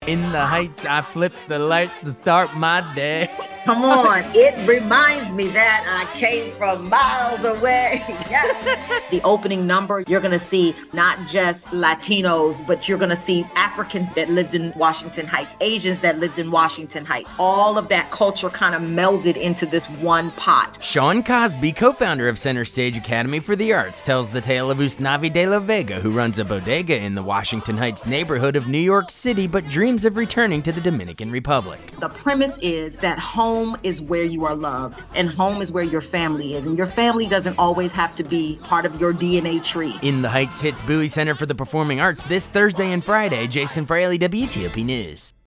In the Heights, I flip the lights to start my day. Come on, it reminds me that I came from miles away. Yeah. The opening number, you're going to see not just Latinos, but you're going to see Africans that lived in Washington Heights, Asians that lived in Washington Heights. All of that culture kind of melded into this one pot. Sean Cosby, co-founder of Center Stage Academy for the Arts, tells the tale of Usnavi de la Vega, who runs a bodega in the Washington Heights neighborhood of New York City, but dreams of returning to the Dominican Republic. The premise is that home is where you are loved, and home is where your family is, and your family doesn't always have to be part of your DNA tree. In the Heights hits Bowie Center for the Performing Arts this Thursday and Friday. Jason Fraley, WTOP News.